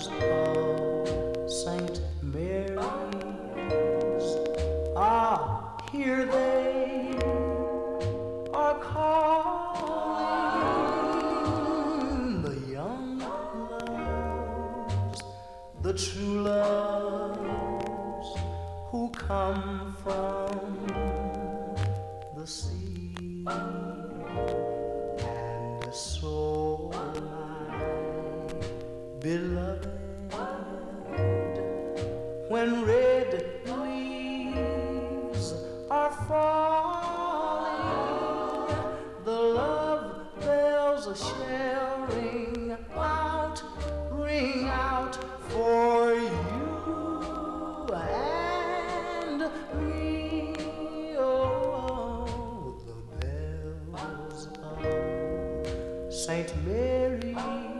of St. Mary's. Ah, here they are calling the young loves, the true loves who come from the sea. And so my beloved, when red leaves are falling, the love bells shall ring out for you and me. Oh, the bells of St. Mary's.